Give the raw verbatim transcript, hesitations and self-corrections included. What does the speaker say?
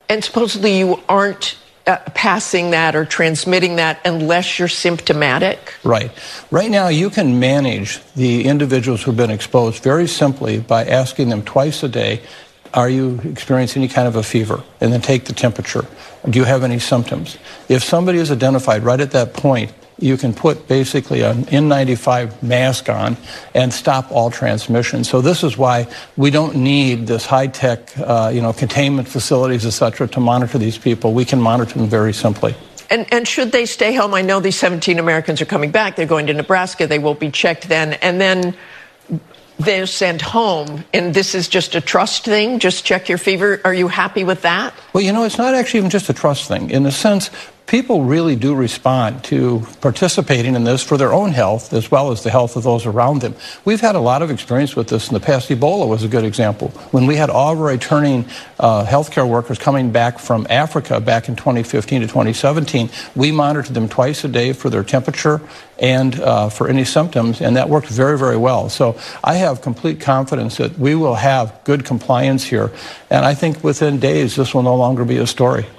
And supposedly you aren't uh, passing that or transmitting that unless you're symptomatic? Right. Right now, you can manage the individuals who've been exposed very simply by asking them twice a day, are you experiencing any kind of a fever? And then take the temperature. Do you have any symptoms? If somebody is identified right at that point, you can put basically an N ninety-five mask on and stop all transmission. So this is why we don't need this high-tech, uh, you know, containment facilities, et cetera, to monitor these people. We can monitor them very simply. And, and should they stay home? I know these seventeen Americans are coming back. They're going to Nebraska. They will be checked then. And then they're sent home. And this is just a trust thing? Just check your fever? Are you happy with that? Well, you know, it's not actually even just a trust thing. In a sense, people really do respond to participating in this for their own health as well as the health of those around them. We've had a lot of experience with this in the past. Ebola was a good example. When we had all of our returning uh, healthcare workers coming back from Africa back in twenty fifteen to twenty seventeen, we monitored them twice a day for their temperature and uh, for any symptoms, and that worked very, very well. So I have complete confidence that we will have good compliance here, and I think within days this will no longer be a story.